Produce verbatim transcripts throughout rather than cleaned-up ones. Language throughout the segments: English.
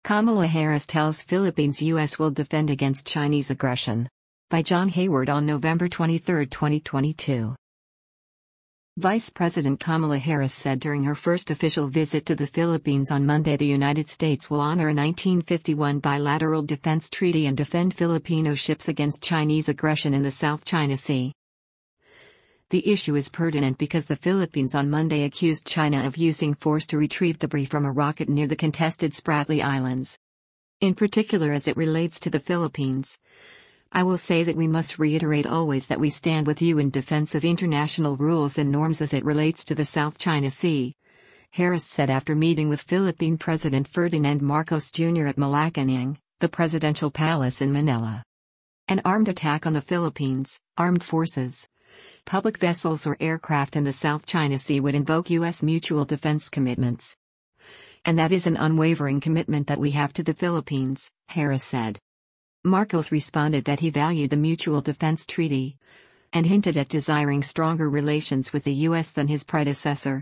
Kamala Harris tells Philippines U S will defend against Chinese aggression. By John Hayward on November twenty-third, twenty twenty-two. Vice President Kamala Harris said during her first official visit to the Philippines on Monday the United States will honor a nineteen fifty-one bilateral defense treaty and defend Filipino ships against Chinese aggression in the South China Sea. The issue is pertinent because the Philippines on Monday accused China of using force to retrieve debris from a rocket near the contested Spratly Islands. In particular as it relates to the Philippines, I will say that we must reiterate always that we stand with you in defense of international rules and norms as it relates to the South China Sea, Harris said after meeting with Philippine President Ferdinand Marcos Junior at Malacanang, the presidential palace in Manila. An armed attack on the Philippines, armed forces, public vessels or aircraft in the South China Sea would invoke U S mutual defense commitments. And that is an unwavering commitment that we have to the Philippines, Harris said. Marcos responded that he valued the Mutual Defense Treaty and hinted at desiring stronger relations with the U S than his predecessor.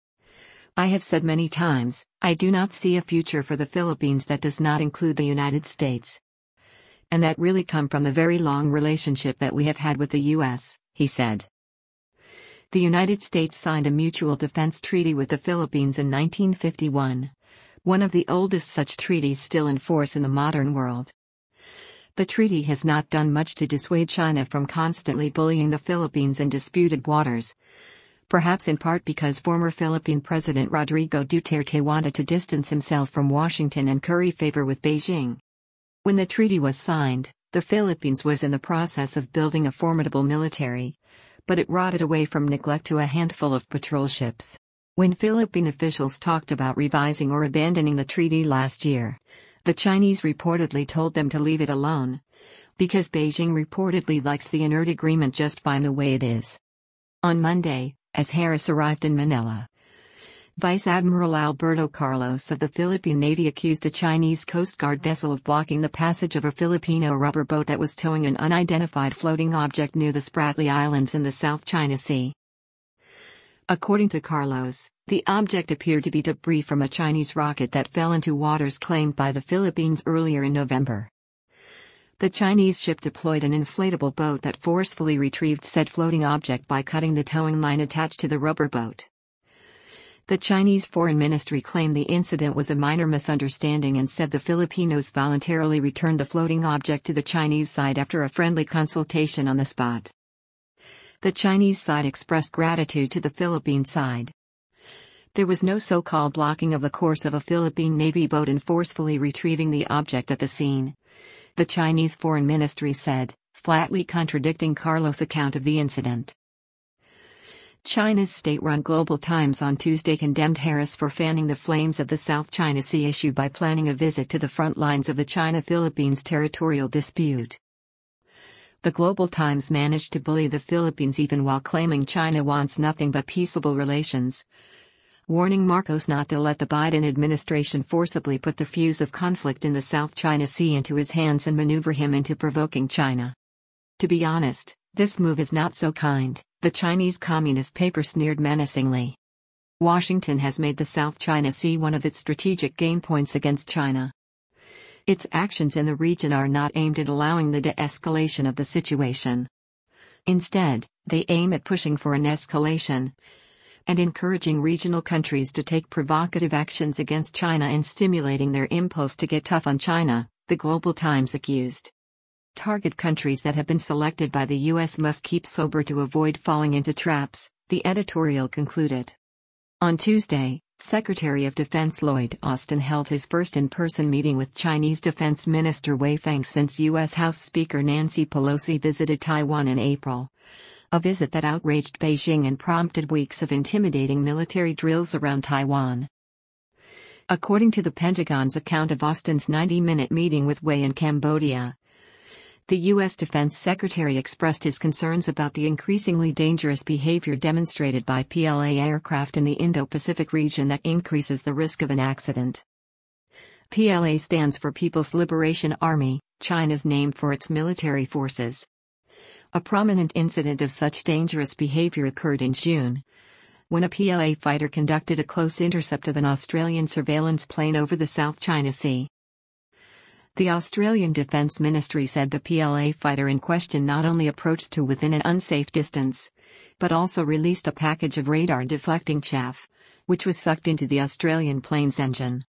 I have said many times, I do not see a future for the Philippines that does not include the United States. And that really come from the very long relationship that we have had with the U S, he said. The United States signed a mutual defense treaty with the Philippines in nineteen fifty-one, one of the oldest such treaties still in force in the modern world. The treaty has not done much to dissuade China from constantly bullying the Philippines in disputed waters, perhaps in part because former Philippine President Rodrigo Duterte wanted to distance himself from Washington and curry favor with Beijing. When the treaty was signed, the Philippines was in the process of building a formidable military, but it rotted away from neglect to a handful of patrol ships. When Philippine officials talked about revising or abandoning the treaty last year, the Chinese reportedly told them to leave it alone, because Beijing reportedly likes the inert agreement just fine the way it is. On Monday, as Harris arrived in Manila, Vice Admiral Alberto Carlos of the Philippine Navy accused a Chinese Coast Guard vessel of blocking the passage of a Filipino rubber boat that was towing an unidentified floating object near the Spratly Islands in the South China Sea. According to Carlos, the object appeared to be debris from a Chinese rocket that fell into waters claimed by the Philippines earlier in November. The Chinese ship deployed an inflatable boat that forcefully retrieved said floating object by cutting the towing line attached to the rubber boat. The Chinese Foreign Ministry claimed the incident was a minor misunderstanding and said the Filipinos voluntarily returned the floating object to the Chinese side after a friendly consultation on the spot. The Chinese side expressed gratitude to the Philippine side. There was no so-called blocking of the course of a Philippine Navy boat in forcefully retrieving the object at the scene, the Chinese Foreign Ministry said, flatly contradicting Carlos' account of the incident. China's state-run Global Times on Tuesday condemned Harris for fanning the flames of the South China Sea issue by planning a visit to the front lines of the China-Philippines territorial dispute. The Global Times managed to bully the Philippines even while claiming China wants nothing but peaceable relations, warning Marcos not to let the Biden administration forcibly put the fuse of conflict in the South China Sea into his hands and maneuver him into provoking China. To be honest, this move is not so kind, the Chinese Communist paper sneered menacingly. Washington has made the South China Sea one of its strategic game points against China. Its actions in the region are not aimed at allowing the de-escalation of the situation. Instead, they aim at pushing for an escalation and encouraging regional countries to take provocative actions against China and stimulating their impulse to get tough on China, the Global Times accused. Target countries that have been selected by the U S must keep sober to avoid falling into traps, the editorial concluded. On Tuesday, Secretary of Defense Lloyd Austin held his first in-person meeting with Chinese Defense Minister Wei Feng since U S House Speaker Nancy Pelosi visited Taiwan in April, a visit that outraged Beijing and prompted weeks of intimidating military drills around Taiwan. According to the Pentagon's account of Austin's ninety-minute meeting with Wei in Cambodia, the U S Defense Secretary expressed his concerns about the increasingly dangerous behavior demonstrated by P L A aircraft in the Indo-Pacific region that increases the risk of an accident. P L A stands for People's Liberation Army, China's name for its military forces. A prominent incident of such dangerous behavior occurred in June, when a P L A fighter conducted a close intercept of an Australian surveillance plane over the South China Sea. The Australian Defence Ministry said the P L A fighter in question not only approached to within an unsafe distance, but also released a package of radar-deflecting chaff, which was sucked into the Australian plane's engine.